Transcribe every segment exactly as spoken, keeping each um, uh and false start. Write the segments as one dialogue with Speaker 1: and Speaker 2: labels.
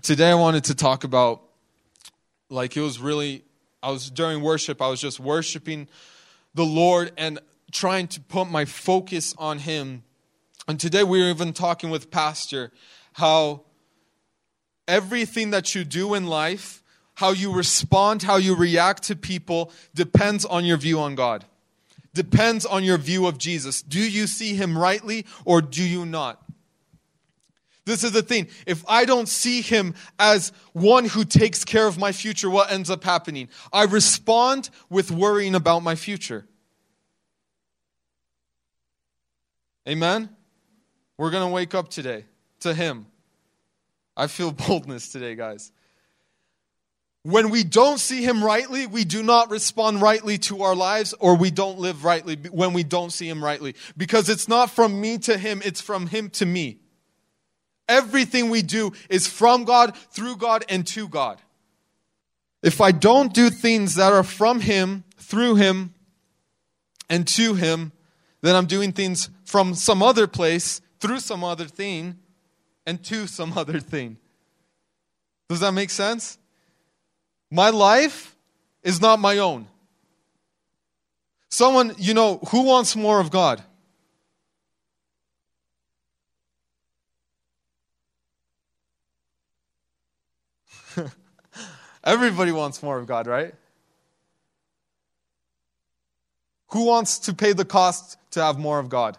Speaker 1: today I wanted to talk about, like it was really, I was during worship, I was just worshiping the Lord and trying to put my focus on Him. And today we were even talking with Pastor how everything that you do in life, how you respond, how you react to people depends on your view on God. Depends on your view of Jesus. Do you see Him rightly or do you not? This is the thing. If I don't see Him as one who takes care of my future, what ends up happening? I respond with worrying about my future. Amen? We're going to wake up today to Him. I feel boldness today, guys. When we don't see Him rightly, we do not respond rightly to our lives, or we don't live rightly when we don't see Him rightly. Because it's not from me to Him, it's from Him to me. Everything we do is from God, through God, and to God. If I don't do things that are from Him, through Him, and to Him, then I'm doing things from some other place, through some other thing, and to some other thing. Does that make sense? My life is not my own. Someone, you know, who wants more of God? Everybody wants more of God, right? Who wants to pay the cost to have more of God?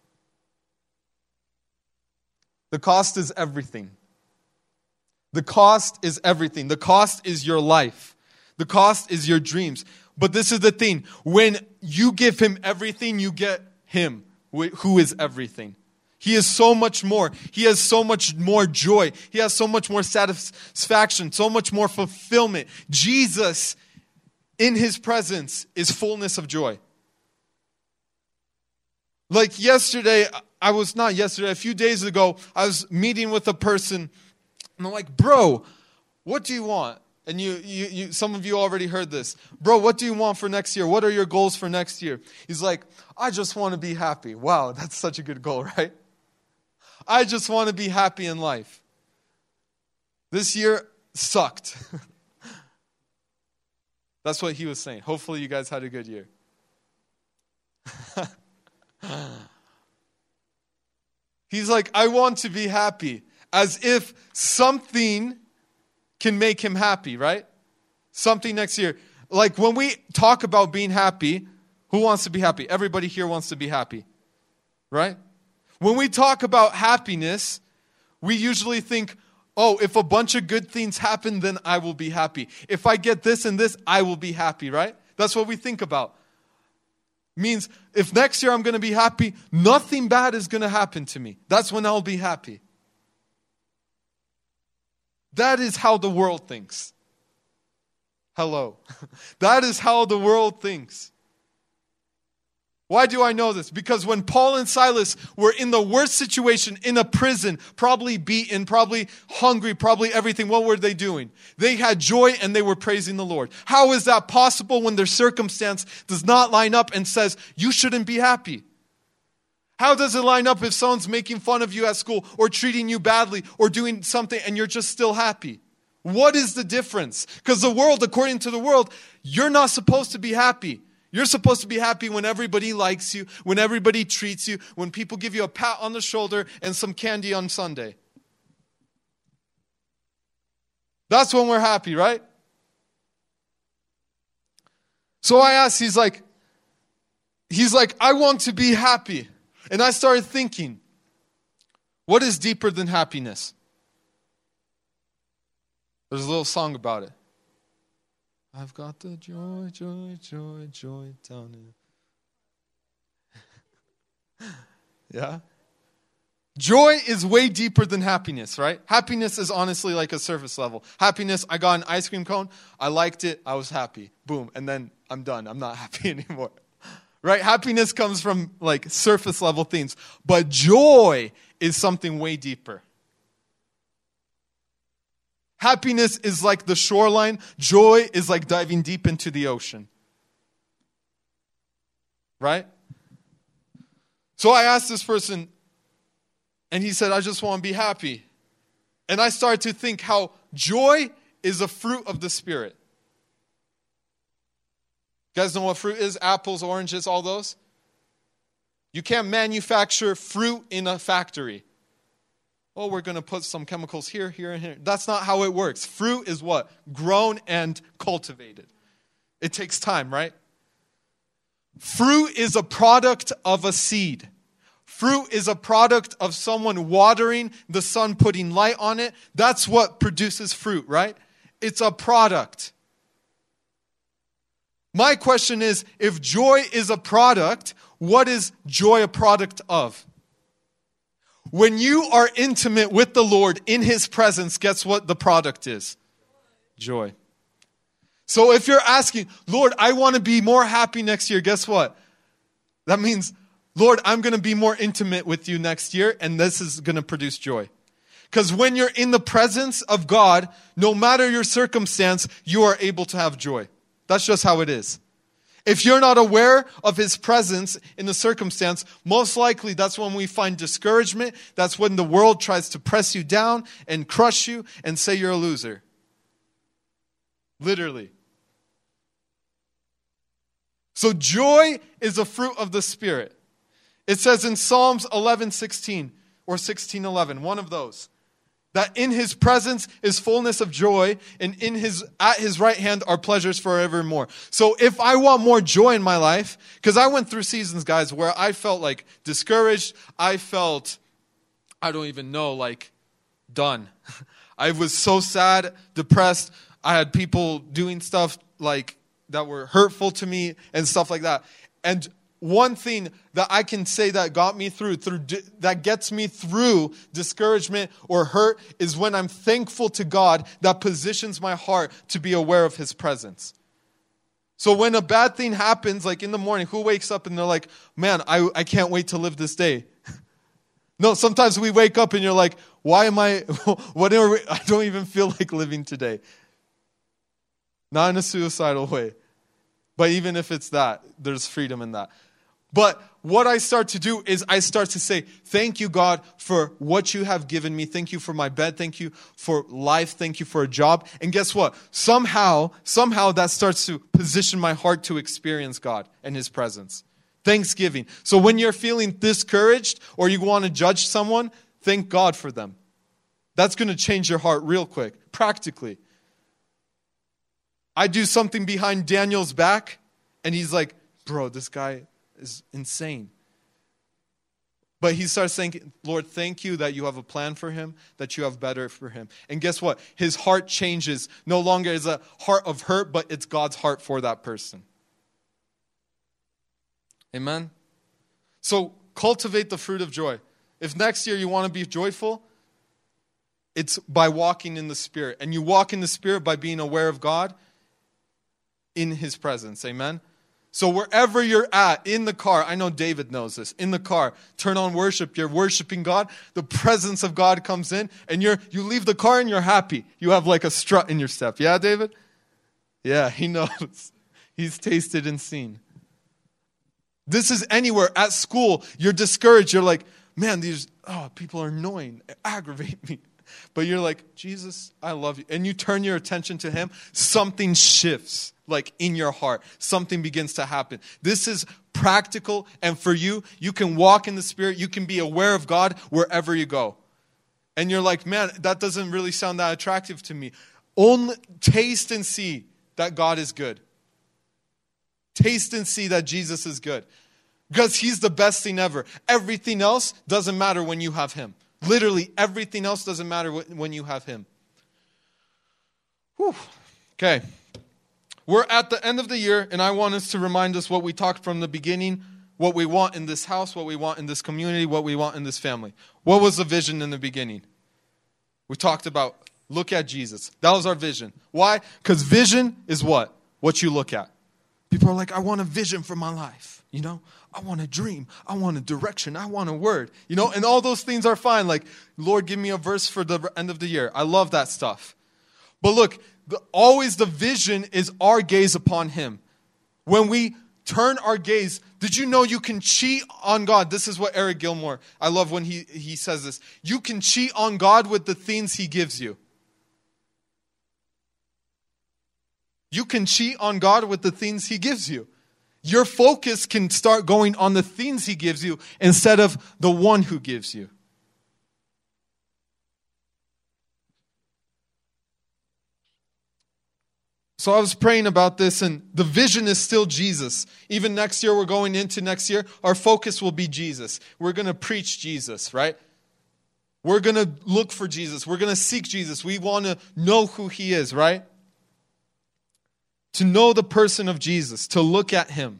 Speaker 1: The cost is everything. The cost is everything. The cost is your life. The cost is your dreams. But this is the thing. When you give Him everything, you get Him, who is everything. He is so much more. He has so much more joy. He has so much more satisfaction, so much more fulfillment. Jesus, in His presence, is fullness of joy. Like yesterday, I was not yesterday, a few days ago, I was meeting with a person, and I'm like, bro, what do you want? And you, you, you, some of you already heard this. Bro, what do you want for next year? What are your goals for next year? He's like, I just want to be happy. Wow, that's such a good goal, right? I just want to be happy in life. This year sucked. That's what he was saying. Hopefully you guys had a good year. He's like, I want to be happy. As if something can make him happy, right? Something next year. Like when we talk about being happy, who wants to be happy? Everybody here wants to be happy, right? When we talk about happiness, we usually think, oh, if a bunch of good things happen, then I will be happy. If I get this and this, I will be happy, right? That's what we think about. Means if next year I'm going to be happy, nothing bad is going to happen to me. That's when I'll be happy. That is how the world thinks. Hello. That is how the world thinks. Why do I know this? Because when Paul and Silas were in the worst situation, in a prison, probably beaten, probably hungry, probably everything, what were they doing? They had joy and they were praising the Lord. How is that possible when their circumstance does not line up and says, you shouldn't be happy? How does it line up if someone's making fun of you at school or treating you badly or doing something and you're just still happy? What is the difference? Because the world, according to the world, you're not supposed to be happy. You're supposed to be happy when everybody likes you, when everybody treats you, when people give you a pat on the shoulder and some candy on Sunday. That's when we're happy, right? So I asked, he's like, he's like, I want to be happy. And I started thinking, what is deeper than happiness? There's a little song about it. I've got the joy, joy, joy, joy down in. Yeah? Joy is way deeper than happiness, right? Happiness is honestly like a surface level. Happiness, I got an ice cream cone, I liked it, I was happy. Boom, and then I'm done. I'm not happy anymore. Right? Happiness comes from like surface level things. But joy is something way deeper. Happiness is like the shoreline. Joy is like diving deep into the ocean. Right? So I asked this person, and he said, I just want to be happy. And I started to think how joy is a fruit of the Spirit. You guys know what fruit is? Apples, oranges, all those? You can't manufacture fruit in a factory. Oh, we're going to put some chemicals here, here, and here. That's not how it works. Fruit is what? Grown and cultivated. It takes time, right? Fruit is a product of a seed. Fruit is a product of someone watering, the sun putting light on it. That's what produces fruit, right? It's a product. My question is, if joy is a product, what is joy a product of? When you are intimate with the Lord in His presence, guess what the product is? Joy. So if you're asking, Lord, I want to be more happy next year, guess what? That means, Lord, I'm going to be more intimate with you next year, and this is going to produce joy. Because when you're in the presence of God, no matter your circumstance, you are able to have joy. That's just how it is. If you're not aware of His presence in the circumstance, most likely that's when we find discouragement. That's when the world tries to press you down and crush you and say you're a loser. Literally. So joy is a fruit of the Spirit. It says in Psalms eleven sixteen or sixteen eleven, one of those, that in His presence is fullness of joy, and in His at His right hand are pleasures forevermore. So if I want more joy in my life, because I went through seasons, guys, where I felt like discouraged, I felt, I don't even know, like done. I was so sad, depressed. I had people doing stuff like that were hurtful to me and stuff like that. And one thing that I can say that got me through, through that gets me through discouragement or hurt is when I'm thankful to God that positions my heart to be aware of His presence. So when a bad thing happens, like in the morning, who wakes up and they're like, man, I, I can't wait to live this day. No, sometimes we wake up and you're like, why am I, what are we, I don't even feel like living today. Not in a suicidal way. But even if it's that, there's freedom in that. But what I start to do is I start to say, thank you, God, for what you have given me. Thank you for my bed. Thank you for life. Thank you for a job. And guess what? Somehow, somehow that starts to position my heart to experience God and His presence. Thanksgiving. So when you're feeling discouraged or you want to judge someone, thank God for them. That's going to change your heart real quick, practically. I do something behind Daniel's back, and he's like, bro, this guy is insane. But he starts saying, Lord, thank you that you have a plan for him, that you have better for him. And guess what? His heart changes. No longer is a heart of hurt, but it's God's heart for that person. Amen? So cultivate the fruit of joy. If next year you want to be joyful, it's by walking in the Spirit. And you walk in the Spirit by being aware of God in His presence. Amen? So wherever you're at, in the car, I know David knows this, in the car, turn on worship, you're worshiping God, the presence of God comes in, and you're you leave the car and you're happy. You have like a strut in your step. Yeah, David? Yeah, he knows. He's tasted and seen. This is anywhere. At school, you're discouraged. You're like, man, these oh, people are annoying, aggravate me. But you're like, Jesus, I love you. And you turn your attention to Him, something shifts. Like in your heart, something begins to happen. This is practical, and for you, you can walk in the Spirit. You can be aware of God wherever you go. And you're like, man, that doesn't really sound that attractive to me. Only taste and see that God is good. Taste and see that Jesus is good. Because He's the best thing ever. Everything else doesn't matter when you have Him. Literally, everything else doesn't matter when you have Him. Whew. Okay. We're at the end of the year, and I want us to remind us what we talked from the beginning, what we want in this house, what we want in this community, what we want in this family. What was the vision in the beginning? We talked about, look at Jesus. That was our vision. Why? Because vision is what? What you look at. People are like, I want a vision for my life. You know, I want a dream. I want a direction. I want a word. You know, and all those things are fine. Like, Lord, give me a verse for the end of the year. I love that stuff. But look, The, always the vision is our gaze upon Him. When we turn our gaze. Did you know you can cheat on God? This is what Eric Gilmore, I love when he, he says this. You can cheat on God with the things he gives you. You can cheat on God with the things he gives you. Your focus can start going on the things he gives you instead of the one who gives you. So I was praying about this, and the vision is still Jesus. Even next year, we're going into next year, our focus will be Jesus. We're going to preach Jesus, right? We're going to look for Jesus. We're going to seek Jesus. We want to know who he is, right? To know the person of Jesus, to look at him.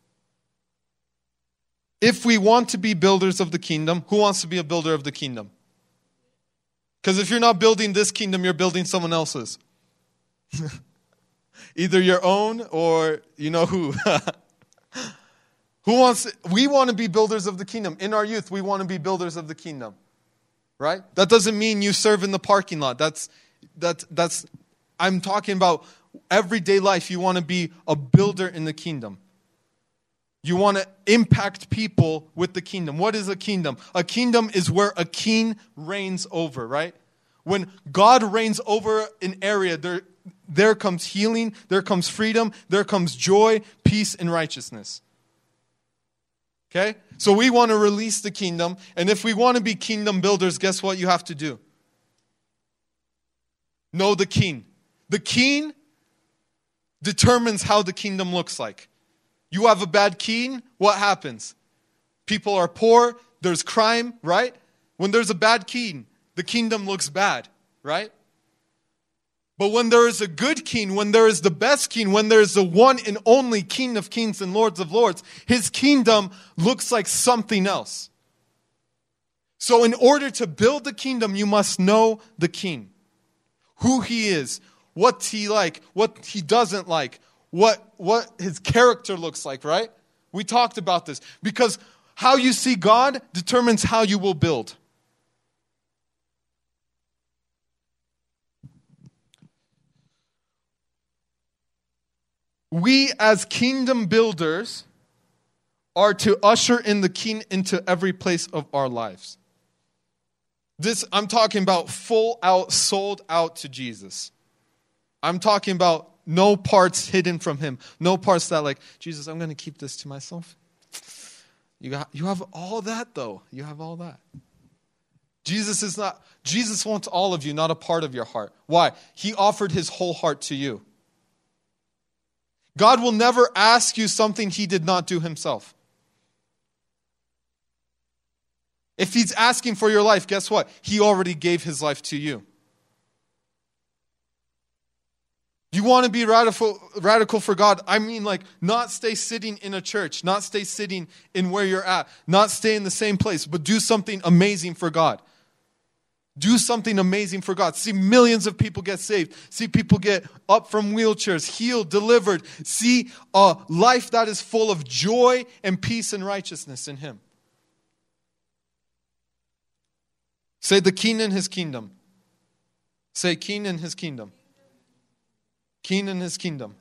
Speaker 1: If we want to be builders of the kingdom, who wants to be a builder of the kingdom? Because if you're not building this kingdom, you're building someone else's. Either your own or you know who. Who wants to, we want to be builders of the kingdom. In our youth, we want to be builders of the kingdom. Right? That doesn't mean you serve in the parking lot. That's that's that's I'm talking about everyday life. You want to be a builder in the kingdom. You want to impact people with the kingdom. What is a kingdom? A kingdom is where a king reigns over, right? When God reigns over an area, there There comes healing, there comes freedom, there comes joy, peace, and righteousness. Okay? So we want to release the kingdom, and if we want to be kingdom builders, guess what you have to do? Know the king. The king determines how the kingdom looks like. You have a bad king, what happens? People are poor, there's crime, right? When there's a bad king, the kingdom looks bad, right? But when there is a good king, when there is the best king, when there is the one and only King of kings and Lords of lords, his kingdom looks like something else. So in order to build the kingdom, you must know the king. Who he is, what he like, what he doesn't like, what, what his character looks like, right? We talked about this. Because how you see God determines how you will build. We as kingdom builders are to usher in the king into every place of our lives. This, I'm talking about full out, sold out to Jesus. I'm talking about no parts hidden from him. No parts that like, Jesus, I'm going to keep this to myself. You got, you have all that though. You have all that. Jesus is not, Jesus wants all of you, not a part of your heart. Why? He offered his whole heart to you. God will never ask you something he did not do himself. If he's asking for your life, guess what? He already gave his life to you. You want to be radical, radical for God? I mean, like, not stay sitting in a church, not stay sitting in where you're at, not stay in the same place, but do something amazing for God. Do something amazing for God. See millions of people get saved. See people get up from wheelchairs, healed, delivered. See a life that is full of joy and peace and righteousness in him. Say the king in his kingdom. Say king in his kingdom. King in his kingdom.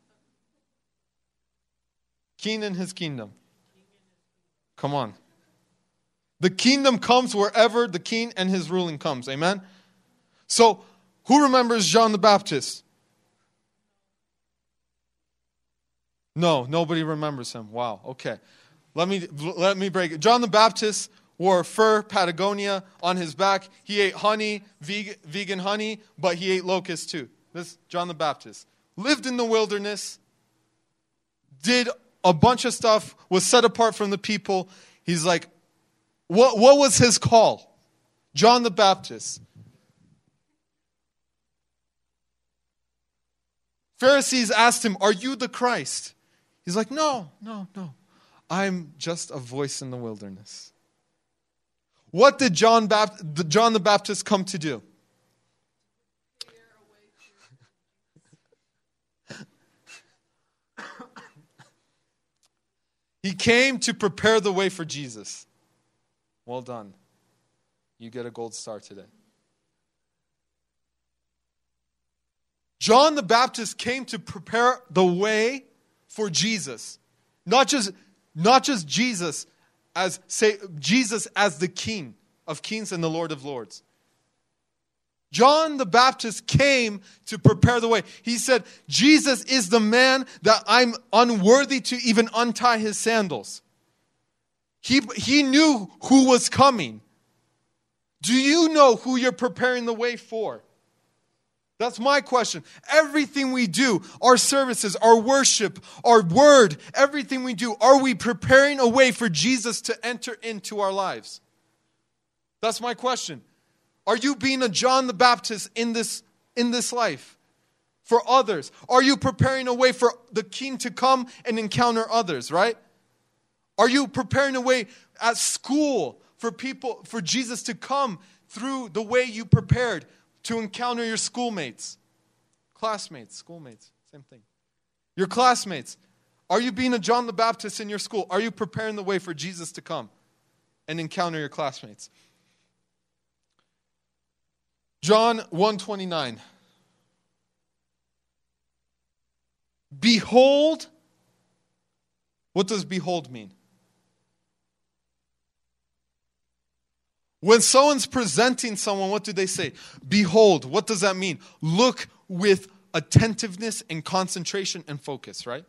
Speaker 1: King in his kingdom. Come on. The kingdom comes wherever the king and his ruling comes. Amen? So, who remembers John the Baptist? No, nobody remembers him. Wow, okay. Let me let me break it. John the Baptist wore fur, Patagonia on his back. He ate honey, vegan, vegan honey, but he ate locusts too. This John the Baptist. Lived in the wilderness, did a bunch of stuff, was set apart from the people. He's like, What, what was his call? John the Baptist. Pharisees asked him, are you the Christ? He's like, no, no, no. I'm just a voice in the wilderness. What did John, Bap- John the Baptist come to do? He came to prepare the way for Jesus. Well done. You get a gold star today. John the Baptist came to prepare the way for Jesus. Not just, not just Jesus as say Jesus as the King of Kings and the Lord of Lords. John the Baptist came to prepare the way. He said, Jesus is the man that I'm unworthy to even untie his sandals. He, he knew who was coming. Do you know who you're preparing the way for? That's my question. Everything we do, our services, our worship, our word, everything we do, are we preparing a way for Jesus to enter into our lives? That's my question. Are you being a John the Baptist in this, in this life for others? Are you preparing a way for the King to come and encounter others, right? Are you preparing a way at school for people, for Jesus to come through the way you prepared to encounter your schoolmates, classmates, schoolmates, same thing. Your classmates. Are you being a John the Baptist in your school? Are you preparing the way for Jesus to come and encounter your classmates? John one twenty-nine. Behold. What does behold mean? When someone's presenting someone, what do they say? Behold. What does that mean? Look with attentiveness and concentration and focus, right?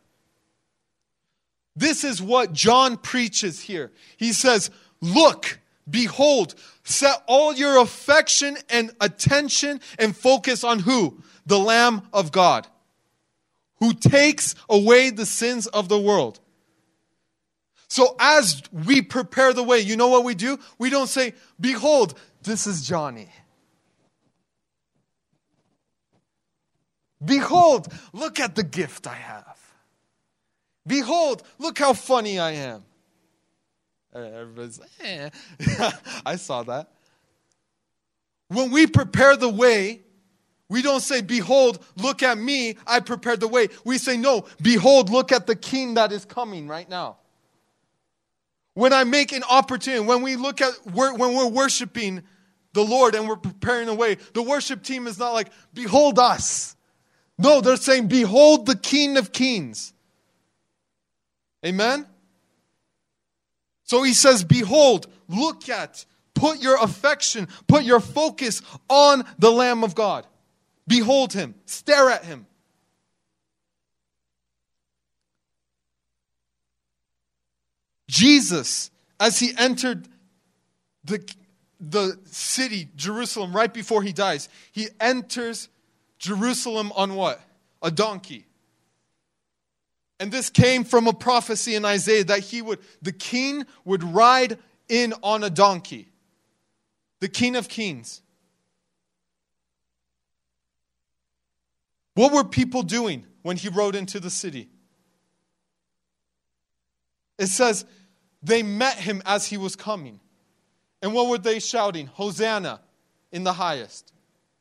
Speaker 1: This is what John preaches here. He says, look, behold, set all your affection and attention and focus on who? The Lamb of God, who takes away the sins of the world. So as we prepare the way, you know what we do? We don't say, behold, this is Johnny. Behold, look at the gift I have. Behold, look how funny I am. Everybody's like, eh. I saw that. When we prepare the way, we don't say, behold, look at me, I prepared the way. We say, no, behold, look at the King that is coming right now. When I make an opportunity, when we look at, when we're worshiping the Lord and we're preparing the way, the worship team is not like, behold us. No, they're saying, behold the King of Kings. Amen? So he says, behold, look at, put your affection, put your focus on the Lamb of God. Behold him, stare at him. Jesus, as he entered the, the city, Jerusalem, right before he dies, he enters Jerusalem on what? A donkey. And this came from a prophecy in Isaiah that he would, the king would ride in on a donkey. The King of Kings. What were people doing when he rode into the city? It says they met him as he was coming. And what were they shouting? Hosanna in the highest.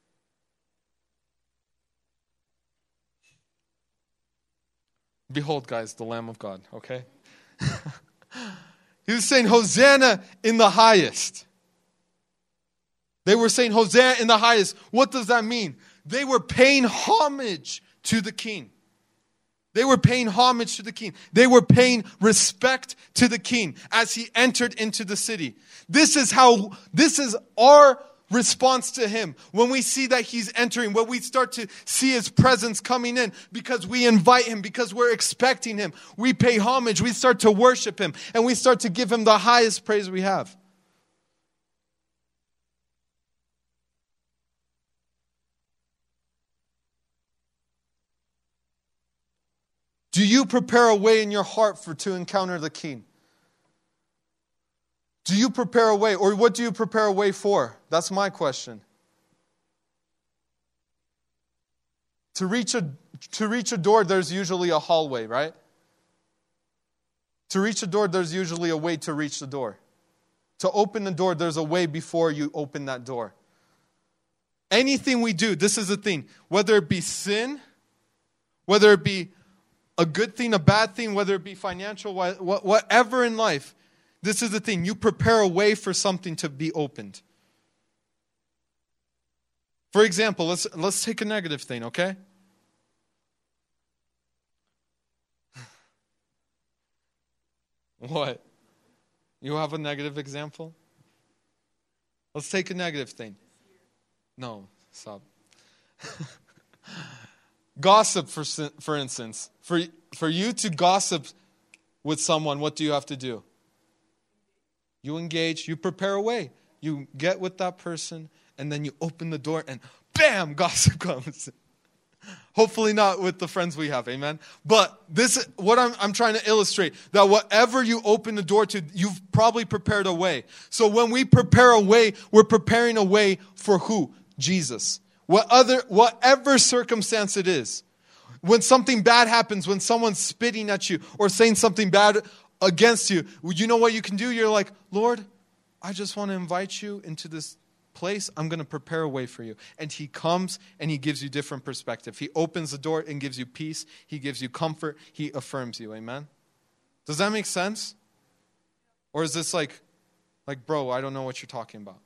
Speaker 1: Behold, guys, the Lamb of God, okay? He was saying, Hosanna in the highest. They were saying, Hosanna in the highest. What does that mean? They were paying homage to the King. They were paying homage to the King. They were paying respect to the King as he entered into the city. This is how, this is our response to him. When we see that he's entering, when we start to see his presence coming in, because we invite him, because we're expecting him, we pay homage, we start to worship him, and we start to give him the highest praise we have. Do you prepare a way in your heart for to encounter the King? Do you prepare a way, or what do you prepare a way for? That's my question. To reach a to reach a door, there's usually a hallway, right? To reach a door, there's usually a way to reach the door. To open the door, there's a way before you open that door. Anything we do, this is the thing, whether it be sin, whether it be a good thing, a bad thing, whether it be financial, whatever in life, this is the thing. You prepare a way for something to be opened. For example, let's let's take a negative thing, okay? What? You have a negative example? Let's take a negative thing. No, stop. Gossip, for for instance. For, for you to gossip with someone, what do you have to do? You engage, you prepare a way. You get with that person, and then you open the door, and bam, gossip comes. Hopefully not with the friends we have, amen? But this, what I'm, I'm trying to illustrate, that whatever you open the door to, you've probably prepared a way. So when we prepare a way, we're preparing a way for who? Jesus. What other, whatever circumstance it is. When something bad happens, when someone's spitting at you or saying something bad against you, you know what you can do? You're like, Lord, I just want to invite you into this place. I'm going to prepare a way for you. And he comes and he gives you different perspective. He opens the door and gives you peace. He gives you comfort. He affirms you. Amen? Does that make sense? Or is this like, like, bro, I don't know what you're talking about?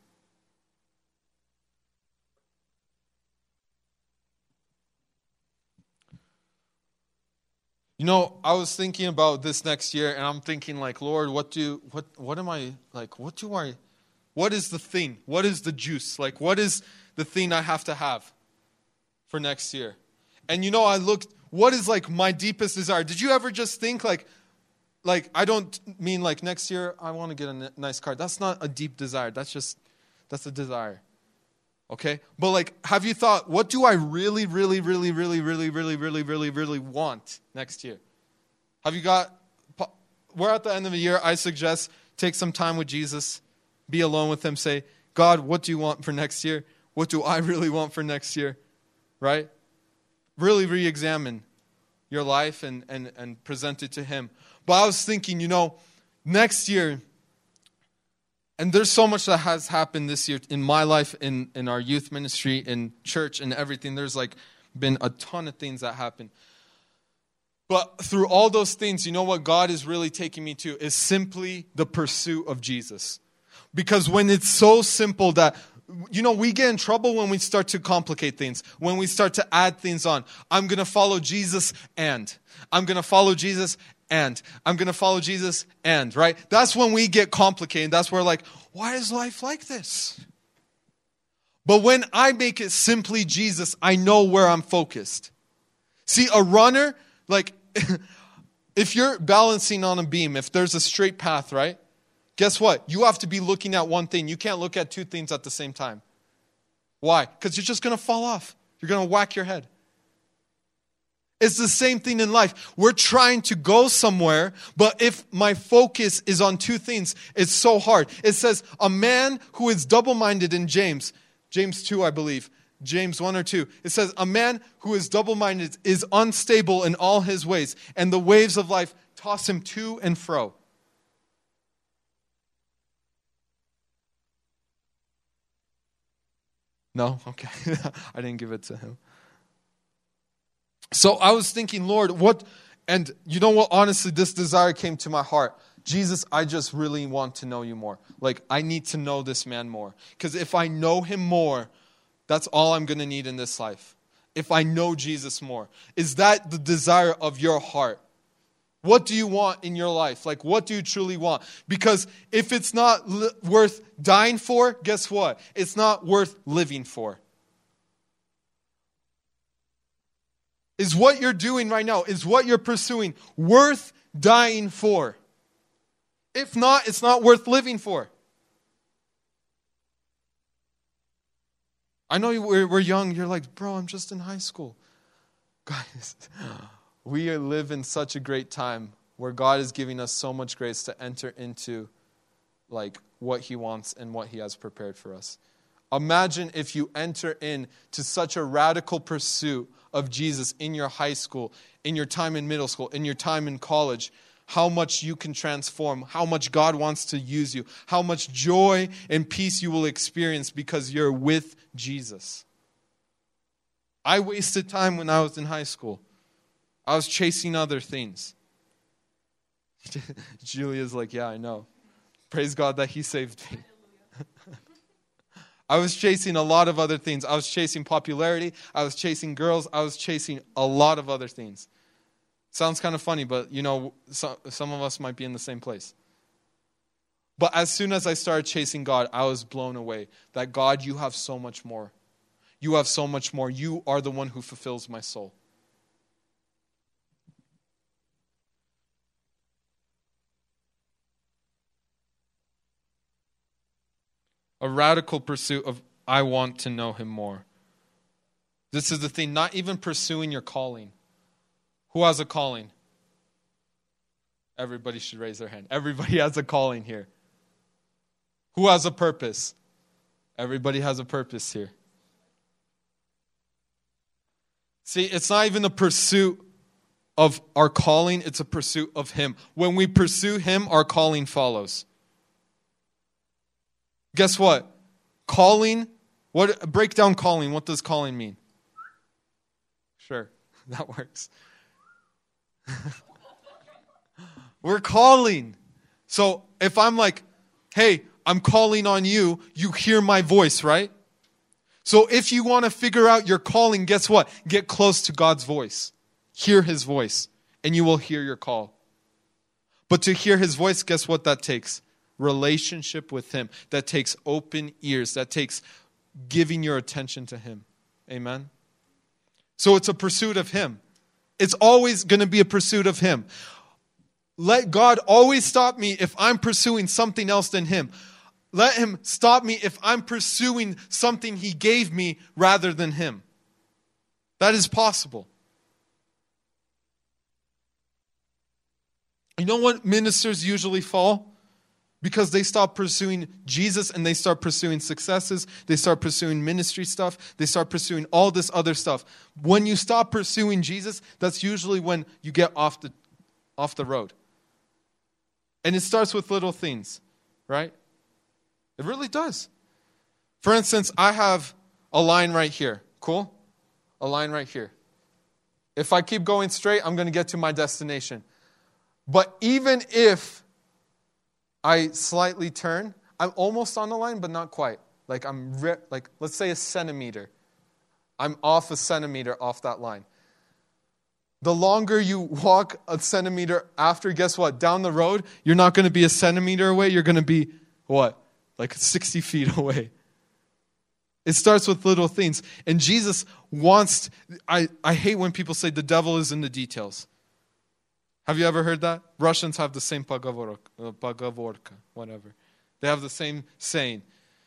Speaker 1: You know, I was thinking about this next year, and I'm thinking like, Lord, what do, what, what am I, like, what do I, what is the thing? What is the juice? Like, what is the thing I have to have for next year? And you know, I looked, what is like my deepest desire? Did you ever just think like, like, I don't mean like next year I want to get a nice car. That's not a deep desire. That's just, that's a desire. Okay? But like, have you thought, what do I really, really, really, really, really, really, really, really, really want next year? Have you got, we're at the end of the year. I suggest take some time with Jesus. Be alone with him. Say, God, what do you want for next year? What do I really want for next year? Right? Really re-examine your life and, and, and present it to him. But I was thinking, you know, next year, and there's so much that has happened this year in my life, in, in our youth ministry, in church, and everything. There's like been a ton of things that happen. But through all those things, you know what God is really taking me to is simply the pursuit of Jesus. Because when it's so simple that, you know, we get in trouble when we start to complicate things, when we start to add things on. I'm going to follow Jesus and, I'm going to follow Jesus and, I'm going to follow Jesus and, right? That's when we get complicated. That's where like, why is life like this? But when I make it simply Jesus, I know where I'm focused. See, a runner, like, if you're balancing on a beam, if there's a straight path, right? Guess what? You have to be looking at one thing. You can't look at two things at the same time. Why? Because you're just going to fall off. You're going to whack your head. It's the same thing in life. We're trying to go somewhere, but if my focus is on two things, it's so hard. It says, a man who is double-minded in James, James two, I believe, James one or two. It says, a man who is double-minded is unstable in all his ways, and the waves of life toss him to and fro. No? Okay. I didn't give it to him. So I was thinking, Lord, what, and you know what, honestly, this desire came to my heart. Jesus, I just really want to know you more. Like, I need to know this man more. Because if I know him more, that's all I'm going to need in this life. If I know Jesus more. Is that the desire of your heart? What do you want in your life? Like, what do you truly want? Because if it's not li- worth dying for, guess what? It's not worth living for. Is what you're doing right now, is what you're pursuing worth dying for? If not, it's not worth living for. I know we're, we're young. You're like, bro, I'm just in high school. Guys, we live in such a great time where God is giving us so much grace to enter into like what he wants and what he has prepared for us. Imagine if you enter into such a radical pursuit of Jesus in your high school, in your time in middle school, in your time in college, how much you can transform, how much God wants to use you, how much joy and peace you will experience because you're with Jesus. I wasted time when I was in high school. I was chasing other things. Julia's like, yeah, I know. Praise God that he saved me. I was chasing a lot of other things. I was chasing popularity. I was chasing girls. I was chasing a lot of other things. Sounds kind of funny, but you know, so, some of us might be in the same place. But as soon as I started chasing God, I was blown away. That God, you have so much more. You have so much more. You are the one who fulfills my soul. A radical pursuit of, I want to know him more. This is the thing, not even pursuing your calling. Who has a calling? Everybody should raise their hand. Everybody has a calling here. Who has a purpose? Everybody has a purpose here. See, it's not even a pursuit of our calling, it's a pursuit of him. When we pursue him, our calling follows. Guess what? Calling, what break down calling. What does calling mean? Sure, that works. We're calling. So if I'm like, hey, I'm calling on you, you hear my voice, right? So if you want to figure out your calling, guess what? Get close to God's voice. Hear his voice, and you will hear your call. But to hear his voice, guess what that takes? Relationship with him. That takes open ears. That takes giving your attention to him. Amen? So it's a pursuit of him. It's always going to be a pursuit of him. Let God always stop me if I'm pursuing something else than him. Let him stop me if I'm pursuing something he gave me rather than him. That is possible. You know what ministers usually fall? Because they stop pursuing Jesus and they start pursuing successes. They start pursuing ministry stuff. They start pursuing all this other stuff. When you stop pursuing Jesus, that's usually when you get off the, off the road. And it starts with little things, right? It really does. For instance, I have a line right here. Cool? A line right here. If I keep going straight, I'm going to get to my destination. But even if I slightly turn, I'm almost on the line, but not quite. Like I'm, re- like let's say a centimeter. I'm off a centimeter off that line. The longer you walk a centimeter after, guess what? Down the road, you're not going to be a centimeter away. You're going to be, what? Like sixty feet away. It starts with little things. And Jesus wants, I, I hate when people say the devil is in the details. Have you ever heard that? Russians have the same поговорка, поговорка, whatever. They have the same saying.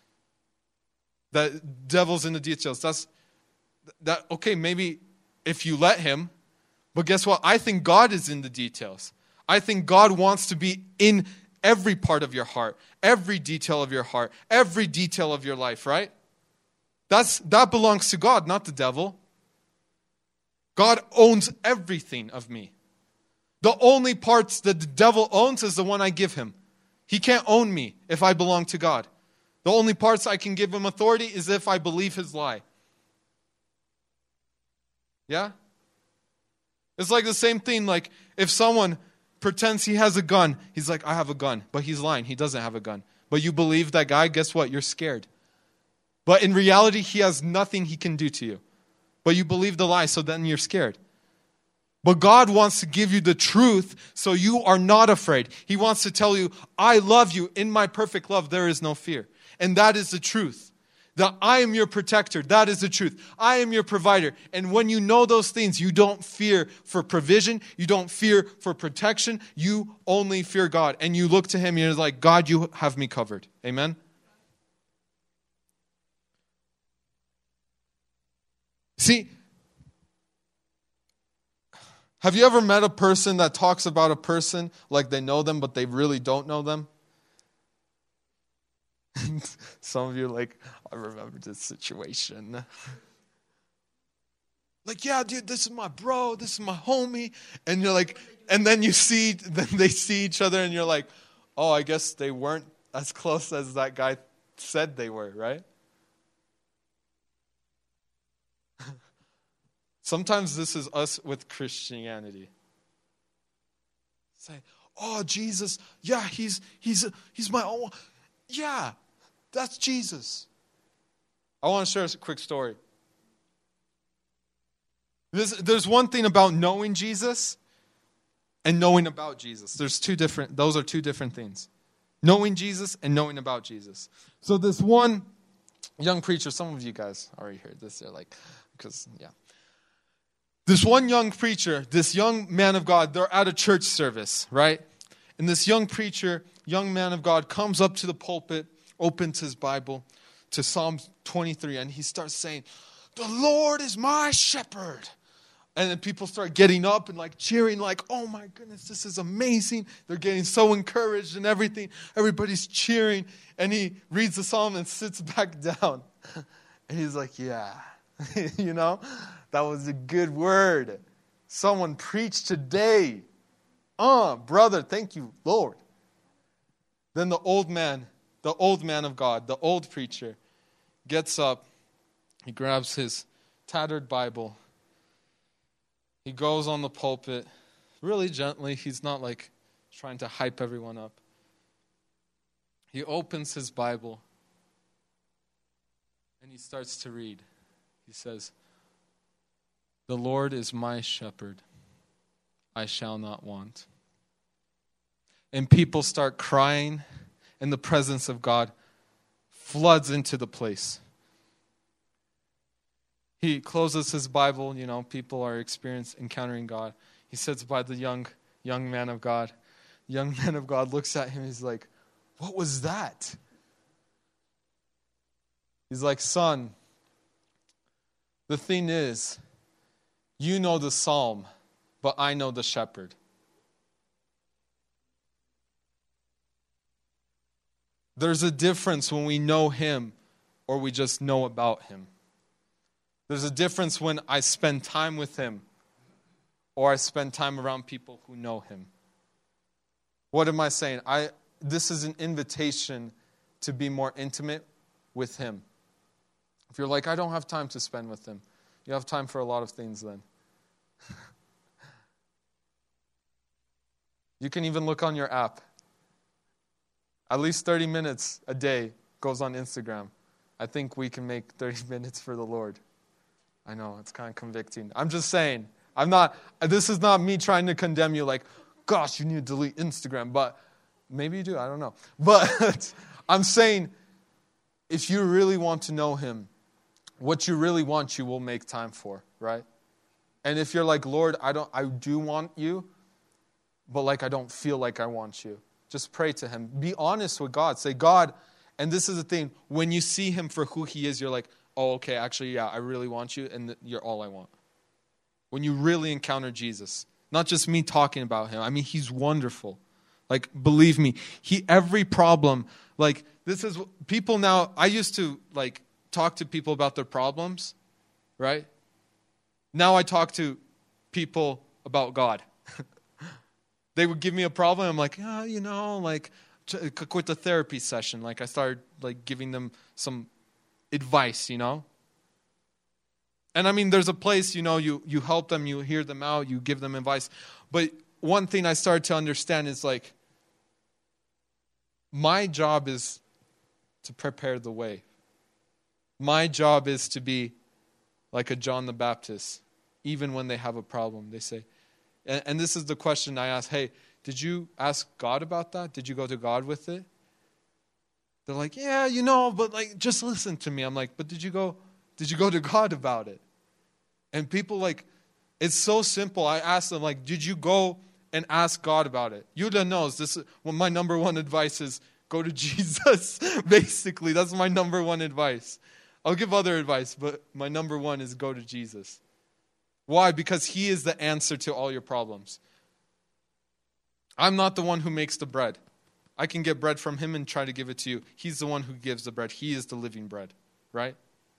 Speaker 1: That devil's in the details. That's, that okay, maybe if you let him, but guess what? I think God is in the details. I think God wants to be in every part of your heart, every detail of your heart, every detail of your life, right? That's that belongs to God, not the devil. God owns everything of me. The only parts that the devil owns is the one I give him. He can't own me if I belong to God. The only parts I can give him authority is if I believe his lie. Yeah? It's like the same thing, like if someone pretends he has a gun, he's like, I have a gun, but he's lying, he doesn't have a gun. But you believe that guy, guess what? You're scared. But in reality, he has nothing he can do to you. But you believe the lie, so then you're scared. But God wants to give you the truth so you are not afraid. He wants to tell you, I love you. In my perfect love, there is no fear. And that is the truth. That I am your protector. That is the truth. I am your provider. And when you know those things, you don't fear for provision. You don't fear for protection. You only fear God. And you look to him and you're like, God, you have me covered. Amen? See, have you ever met a person that talks about a person like they know them, but they really don't know them? Some of you are like, I remember this situation. Like, yeah, dude, this is my bro, this is my homie. And you're like, and then you see, then they see each other and you're like, oh, I guess they weren't as close as that guy said they were, right? Sometimes this is us with Christianity. Say, oh, Jesus, yeah, he's he's he's my own. Yeah, that's Jesus. I want to share a quick story. There's, there's one thing about knowing Jesus, and knowing about Jesus. There's two different, those are two different things. Knowing Jesus and knowing about Jesus. So this one young preacher, some of you guys already heard this. They're like, because, yeah. This one young preacher, this young man of God, they're at a church service, right? And this young preacher, young man of God, comes up to the pulpit, opens his Bible to Psalm twenty-three, and he starts saying, "The Lord is my shepherd." And then people start getting up and like cheering, like, "Oh my goodness, this is amazing." They're getting so encouraged and everything. Everybody's cheering. And he reads the psalm and sits back down. And he's like, "Yeah, you know, that was a good word. Someone preached today. Uh, brother, thank you, Lord." Then the old man, the old man of God, the old preacher, gets up. He grabs his tattered Bible. He goes on the pulpit really gently. He's not like trying to hype everyone up. He opens his Bible and he starts to read. He says, "The Lord is my shepherd. I shall not want." And people start crying, and the presence of God floods into the place. He closes his Bible. You know, people are experiencing encountering God. He sits by the young young man of God. The young man of God looks at him. He's like, "What was that?" He's like, "Son, the thing is, you know the psalm, but I know the shepherd." There's a difference when we know him or we just know about him. There's a difference when I spend time with him or I spend time around people who know him. What am I saying? I this is an invitation to be more intimate with him. If you're like, "I don't have time to spend with him," you have time for a lot of things then. You can even look on your app. At least thirty minutes a day goes on Instagram. I think we can make thirty minutes for the Lord. I know, it's kind of convicting. I'm just saying, I'm not, this is not me trying to condemn you like, "Gosh, you need to delete Instagram." But maybe you do, I don't know. But I'm saying, if you really want to know him, what you really want, you will make time for, right? And if you're like, "Lord, I don't, I do want you, but like I don't feel like I want you," just pray to him. Be honest with God. Say, "God," and this is the thing, when you see him for who he is, you're like, "Oh, okay, actually, yeah, I really want you, and you're all I want." When you really encounter Jesus, not just me talking about him. I mean, he's wonderful. Like, believe me, he every problem, like, this is, people now, I used to, like, talk to people about their problems, right? Now I talk to people about God. They would give me a problem. I'm like, "Yeah, you know, like, quit the therapy session." Like, I started, like, giving them some advice, you know? And I mean, there's a place, you know, you, you help them, you hear them out, you give them advice. But one thing I started to understand is like, my job is to prepare the way. My job is to be like a John the Baptist. Even when they have a problem, they say, and, and this is the question I ask, "Hey, did you ask God about that? Did you go to God with it?" They're like, "Yeah, you know, but like, just listen to me." I'm like, "But did you go, did you go to God about it?" And people like, it's so simple. I ask them like, "Did you go and ask God about it?" Yuda knows this is, well, my number one advice is go to Jesus. Basically, that's my number one advice. I'll give other advice, but my number one is go to Jesus. Why? Because he is the answer to all your problems. I'm not the one who makes the bread. I can get bread from him and try to give it to you. He's the one who gives the bread. He is the living bread, right?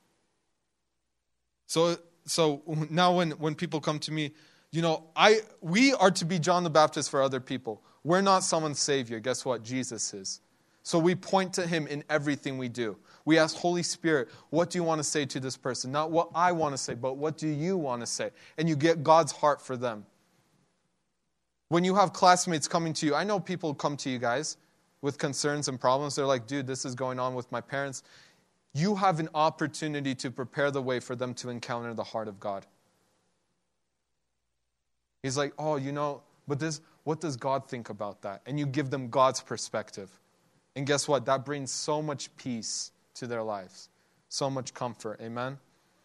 Speaker 1: So so now when, when people come to me, you know, I we are to be John the Baptist for other people. We're not someone's savior. Guess what? Jesus is. So we point to him in everything we do. We ask, "Holy Spirit, what do you want to say to this person?" Not what I want to say, but what do you want to say? And you get God's heart for them. When you have classmates coming to you, I know people come to you guys with concerns and problems. They're like, "Dude, this is going on with my parents." You have an opportunity to prepare the way for them to encounter the heart of God. He's like, "Oh, you know, but this, what does God think about that? And you give them God's perspective. And guess what? That brings so much peace to their lives. So much comfort. Amen?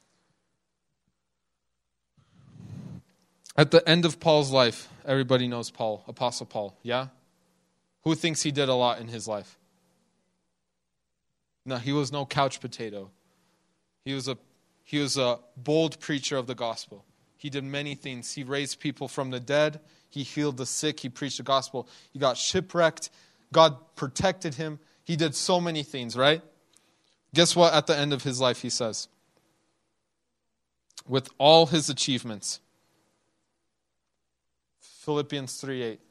Speaker 1: At the end of Paul's life, everybody knows Paul, Apostle Paul, yeah? Who thinks he did a lot in his life? No, he was no couch potato. He was a he was a bold preacher of the gospel. He did many things. He raised people from the dead. He healed the sick. He preached the gospel. He got shipwrecked. God protected him. He did so many things, right? Guess what at the end of his life he says? With all his achievements. Philippians three eight.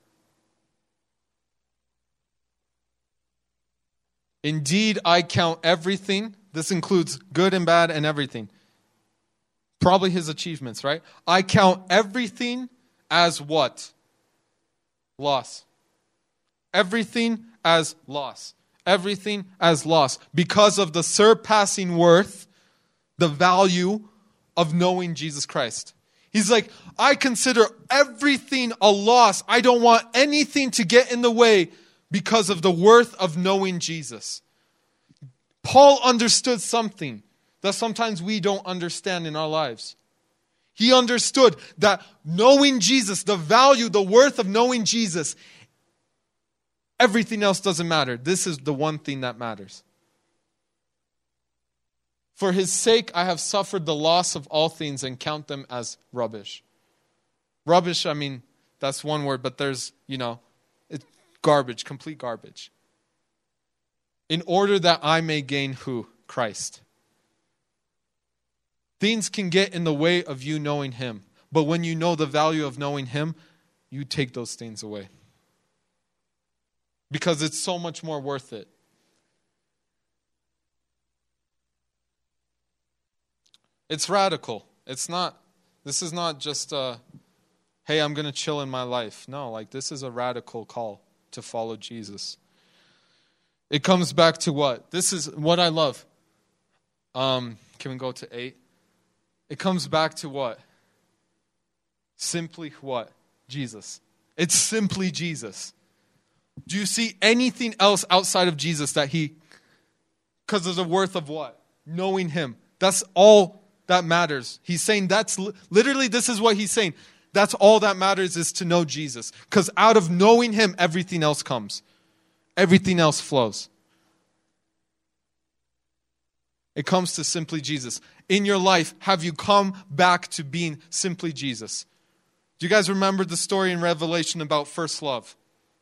Speaker 1: Indeed, I count everything. This includes good and bad and everything. Probably his achievements, right? I count everything as what? Loss. Everything as loss. Everything as loss. Because of the surpassing worth, the value of knowing Jesus Christ. He's like, I consider everything a loss. I don't want anything to get in the way because of the worth of knowing Jesus. Paul understood something that sometimes we don't understand in our lives. He understood that knowing Jesus, the value, the worth of knowing Jesus, everything else doesn't matter. This is the one thing that matters. For his sake, I have suffered the loss of all things and count them as rubbish. Rubbish, I mean, that's one word, but there's, you know, it's garbage, complete garbage. In order that I may gain who? Christ. Things can get in the way of you knowing him. But when you know the value of knowing him, you take those things away. Because it's so much more worth it. It's radical. It's not, this is not just a, hey, I'm going to chill in my life. No, like this is a radical call to follow Jesus. It comes back to what? This is what I love. Um, can we go to eight? It comes back to what? Simply what? Jesus. It's simply Jesus. Do you see anything else outside of Jesus that he, because of the worth of what? Knowing him. That's all that matters. He's saying that's, literally this is what he's saying. That's all that matters is to know Jesus. Because out of knowing him, everything else comes. Everything else flows. It comes to simply Jesus. In your life, have you come back to being simply Jesus? Do you guys remember the story in Revelation about first love?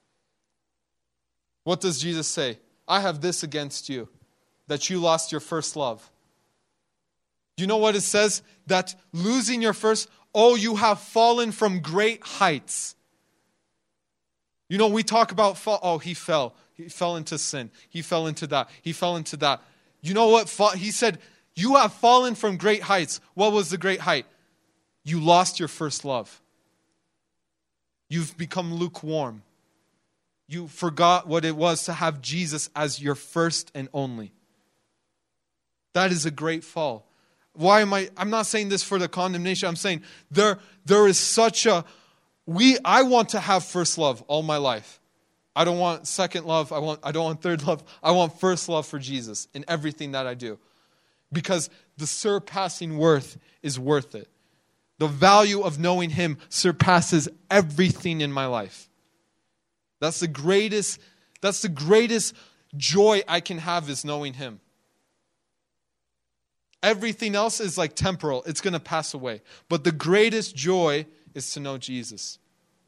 Speaker 1: What does Jesus say? I have this against you, that you lost your first love. Do you know what it says? That losing your first, oh, you have fallen from great heights. You know, we talk about fall. Oh, he fell. He fell into sin. He fell into that. He fell into that. You know what? He said, you have fallen from great heights. What was the great height? You lost your first love. You've become lukewarm. You forgot what it was to have Jesus as your first and only. That is a great fall. Why am I? I'm not saying this for the condemnation. I'm saying there, there is such a, we, I want to have first love all my life. I don't want second love. I want, I don't want third love. I want first love for Jesus in everything that I do. Because the surpassing worth is worth it. The value of knowing him surpasses everything in my life. That's the greatest, that's the greatest joy I can have is knowing him. Everything else is like temporal. It's going to pass away. But the greatest joy is to know Jesus.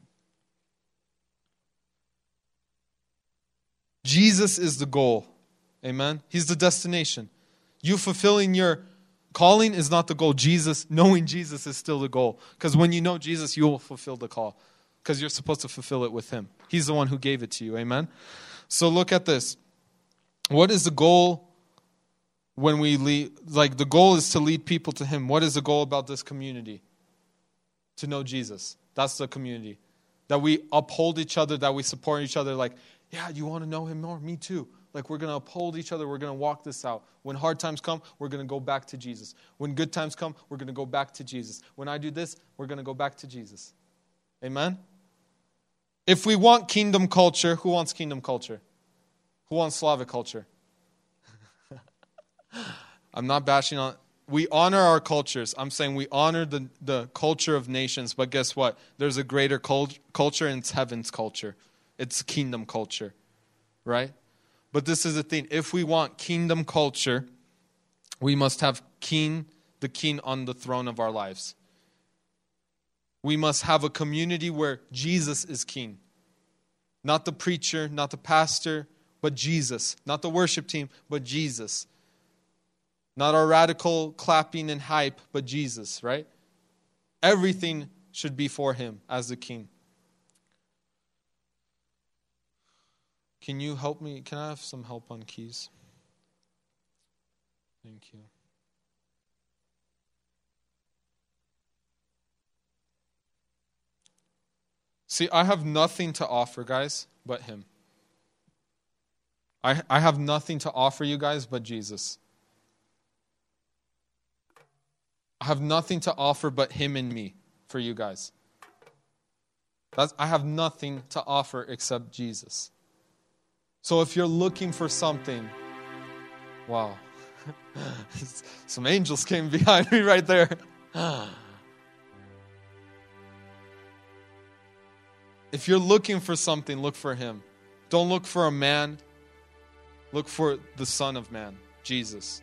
Speaker 1: Jesus is the goal. Amen? He's the destination. You fulfilling your calling is not the goal. Jesus, knowing Jesus is still the goal. Because when you know Jesus, you will fulfill the call. Because you're supposed to fulfill it with him. He's the one who gave it to you. Amen? So look at this. What is the goal when we lead? Like the goal is to lead people to him. What is the goal about this community? To know Jesus. That's the community. That we uphold each other, that we support each other. Like, yeah, you want to know him more? Me too. Like we're going to uphold each other. We're going to walk this out. When hard times come, we're going to go back to Jesus. When good times come, we're going to go back to Jesus. When I do this, we're going to go back to Jesus. Amen? If we want kingdom culture, who wants kingdom culture? Who wants Slavic culture? I'm not bashing on. We honor our cultures. I'm saying we honor the, the culture of nations. But guess what? There's a greater cult, culture, and it's heaven's culture. It's kingdom culture. Right? But this is the thing. If we want kingdom culture, we must have king, the king on the throne of our lives. We must have a community where Jesus is king. Not the preacher, not the pastor, but Jesus. Not the worship team, but Jesus. Not our radical clapping and hype, but Jesus, right? Everything should be for him as the king. Can you help me? Can I have some help on keys? Thank you. See, I have nothing to offer, guys, but him. I, I have nothing to offer you guys but Jesus. I have nothing to offer but him and me for you guys. That's, I have nothing to offer except Jesus. So if you're looking for something, wow. Some angels came behind me right there. If you're looking for something, look for him. Don't look for a man. Look for the Son of Man, Jesus.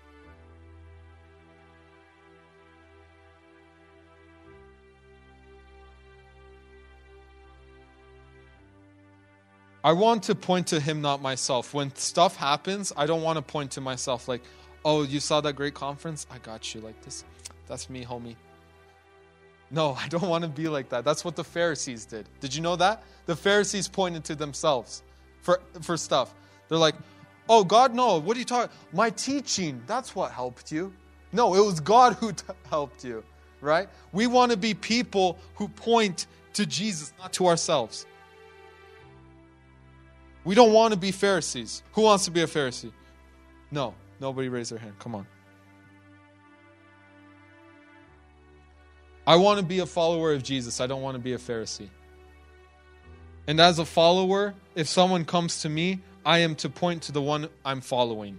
Speaker 1: I want to point to him, not myself. When stuff happens, I don't want to point to myself like, oh, you saw that great conference? I got you like this. That's me, homie. No, I don't want to be like that. That's what the Pharisees did. Did you know that? The Pharisees pointed to themselves for, for stuff. They're like, oh, God, no. What are you talking? My teaching, that's what helped you. No, it was God who t- helped you, right? We want to be people who point to Jesus, not to ourselves. We don't want to be Pharisees. Who wants to be a Pharisee? No, nobody raise their hand. Come on. I want to be a follower of Jesus. I don't want to be a Pharisee. And as a follower, if someone comes to me, I am to point to the one I'm following.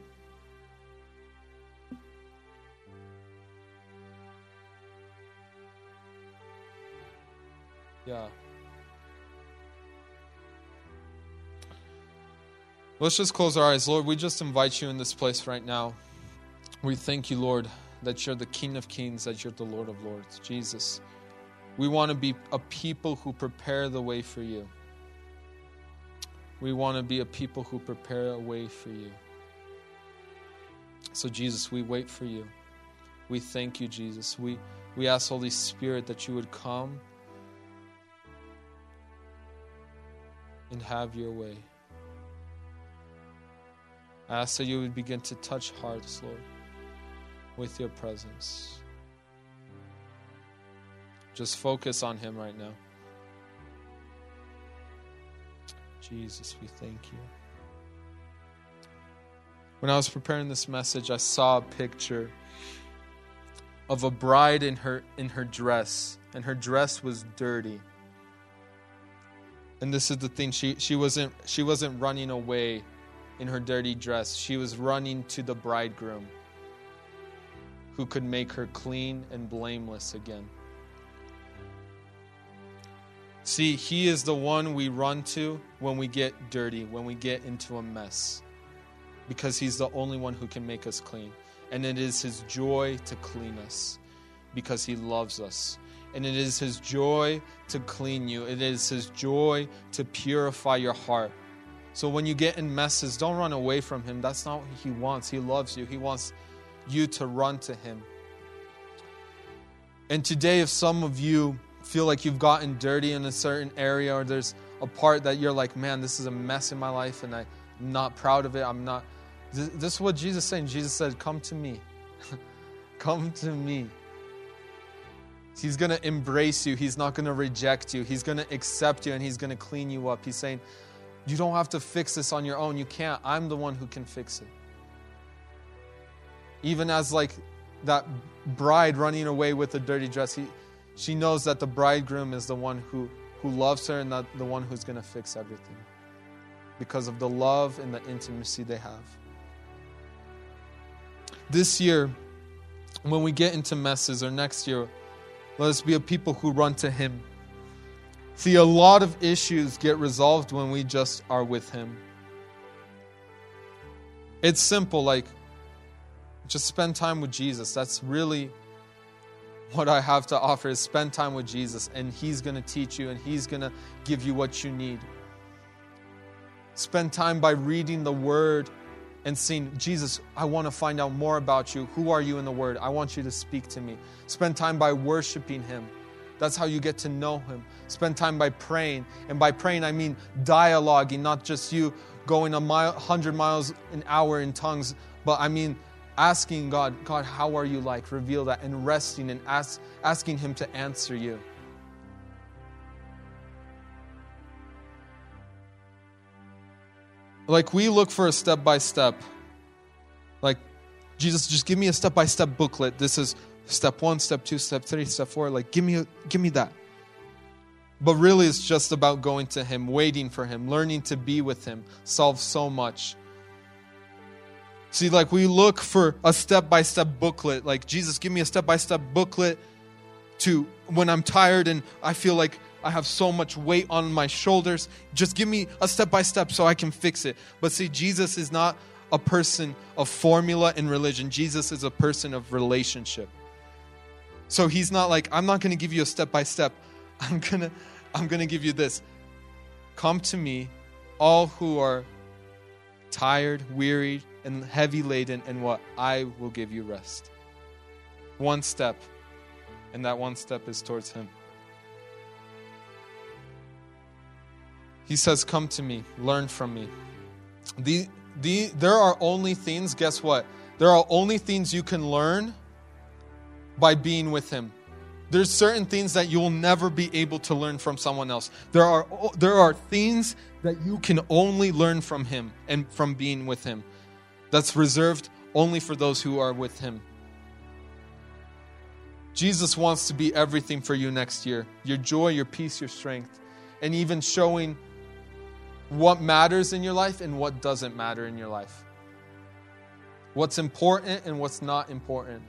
Speaker 1: Yeah. Let's just close our eyes. Lord, we just invite you in this place right now. We thank you, Lord, that you're the King of Kings, that you're the Lord of Lords. Jesus, we want to be a people who prepare the way for you. We want to be a people who prepare a way for you. So, Jesus, we wait for you. We thank you, Jesus. We, we ask, Holy Spirit, that you would come and have your way. I ask that you would begin to touch hearts, Lord, with your presence. Just focus on him right now. Jesus, we thank you. When I was preparing this message, I saw a picture of a bride in her in her dress, and her dress was dirty. And this is the thing, she she wasn't she wasn't running away in her dirty dress. She was running to the bridegroom, who could make her clean and blameless again. See, he is the one we run to when we get dirty, when we get into a mess, because he's the only one who can make us clean. And it is his joy to clean us because he loves us. And it is his joy to clean you. It is his joy to purify your heart. So when you get in messes, don't run away from him. That's not what he wants. He loves you. He wants you to run to him. And today, if some of you feel like you've gotten dirty in a certain area, or there's a part that you're like, man, this is a mess in my life and I'm not proud of it. I'm not. This, this is what Jesus is saying. Jesus said, come to me. Come to me. He's going to embrace you. He's not going to reject you. He's going to accept you and he's going to clean you up. He's saying, you don't have to fix this on your own. You can't. I'm the one who can fix it. Even as like that bride running away with a dirty dress, he, she knows that the bridegroom is the one who who loves her and not the one who's going to fix everything. Because of the love and the intimacy they have. This year, when we get into messes, or next year, let us be a people who run to Him. See, a lot of issues get resolved when we just are with Him. It's simple, like, just spend time with Jesus. That's really what I have to offer, is spend time with Jesus, and He's going to teach you, and He's going to give you what you need. Spend time by reading the Word and saying, Jesus, I want to find out more about you. Who are you in the Word? I want you to speak to me. Spend time by worshiping Him. That's how you get to know Him. Spend time by praying. And by praying, I mean dialoguing, not just you going a mile, one hundred miles an hour in tongues, but I mean asking God, God, how are you like? Reveal that. And resting and ask, asking Him to answer you. Like, we look for a step-by-step. Like, Jesus, just give me a step-by-step booklet. This is step one, step two, step three, step four. Like, give me a, give me that. But really, it's just about going to Him, waiting for Him, learning to be with Him. Solves so much. See, like, we look for a step-by-step booklet. Like, Jesus, give me a step-by-step booklet to when I'm tired and I feel like I have so much weight on my shoulders. Just give me a step-by-step so I can fix it. But see, Jesus is not a person of formula in religion. Jesus is a person of relationship. So He's not like, I'm not going to give you a step-by-step. I'm going to I'm going to give you this. Come to me, all who are tired, wearied, and heavy laden, and what? I will give you rest. One step. And that one step is towards Him. He says, come to me, learn from me. The, the, there are only things, guess what? There are only things you can learn by being with Him. There's certain things that you will never be able to learn from someone else. There are, there are things that you can only learn from Him and from being with Him. That's reserved only for those who are with Him. Jesus wants to be everything for you next year. Your joy, your peace, your strength. And even showing what matters in your life and what doesn't matter in your life. What's important and what's not important.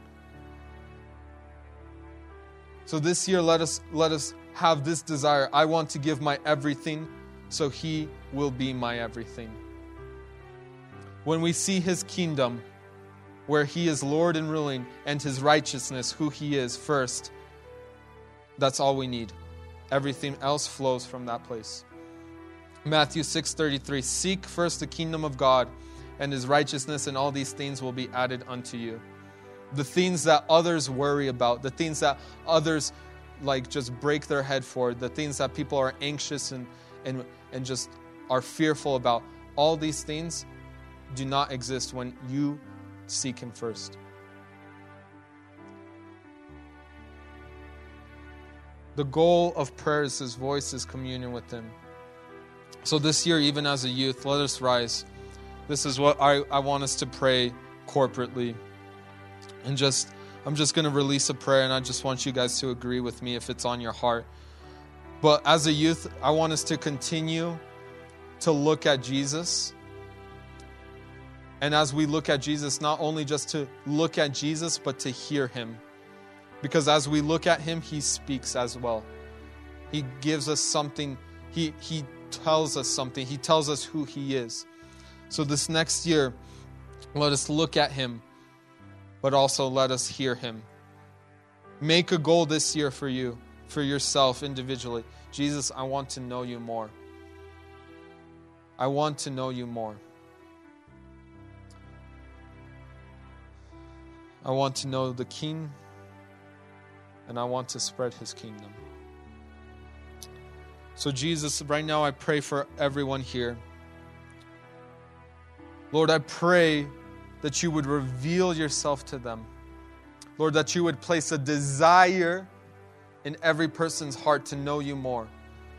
Speaker 1: So this year, let us let us have this desire. I want to give my everything so He will be my everything. When we see His kingdom, where He is Lord and ruling, and His righteousness, who He is first, that's all we need. Everything else flows from that place. Matthew six thirty-three, seek first the kingdom of God and His righteousness, and all these things will be added unto you. The things that others worry about, the things that others like just break their head for, the things that people are anxious and and and just are fearful about, all these things do not exist when you seek Him first. The goal of prayer is His voice, His communion with Him. So this year, even as a youth, let us rise. This is what I, I want us to pray corporately. And just, I'm just going to release a prayer, and I just want you guys to agree with me if it's on your heart. But as a youth, I want us to continue to look at Jesus. And as we look at Jesus, not only just to look at Jesus, but to hear Him. Because as we look at Him, He speaks as well. He gives us something. He, he tells us something. He tells us who He is. So this next year, let us look at Him, but also let us hear Him. Make a goal this year for you, for yourself individually. Jesus, I want to know You more. I want to know You more. I want to know the King, and I want to spread His kingdom. So Jesus, right now I pray for everyone here. Lord, I pray that You would reveal Yourself to them. Lord, that You would place a desire in every person's heart to know You more.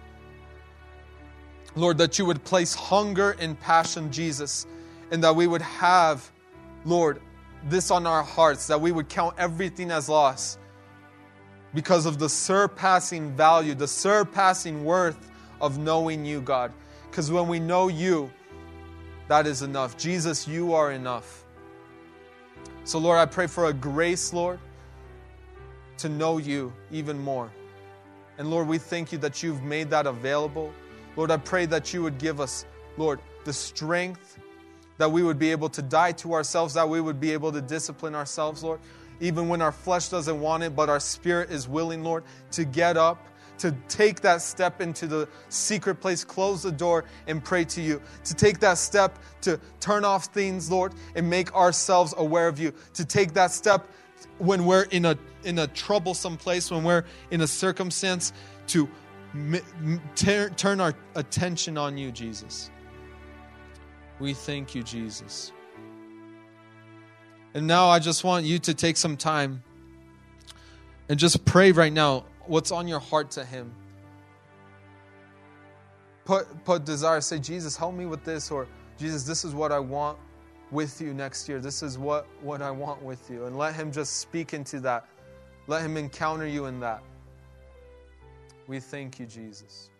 Speaker 1: Lord, that You would place hunger and passion, Jesus, and that we would have, Lord, this on our hearts, that we would count everything as loss because of the surpassing value, the surpassing worth of knowing you, God. Because when we know you, that is enough. Jesus, you are enough. So, Lord, I pray for a grace, Lord, to know you even more. And, Lord, we thank you that you've made that available. Lord, I pray that you would give us, Lord, the strength, that we would be able to die to ourselves, that we would be able to discipline ourselves, Lord, even when our flesh doesn't want it, but our spirit is willing, Lord, to get up, to take that step into the secret place, close the door, and pray to you. To take that step to turn off things, Lord, and make ourselves aware of you. To take that step when we're in a in a troublesome place, when we're in a circumstance, to m- m- ter- turn our attention on you, Jesus. We thank you, Jesus. And now I just want you to take some time and just pray right now what's on your heart to him. Put put desire, say, Jesus, help me with this, or Jesus, this is what I want with you next year. This is what, what I want with you. And let him just speak into that. Let him encounter you in that. We thank you, Jesus.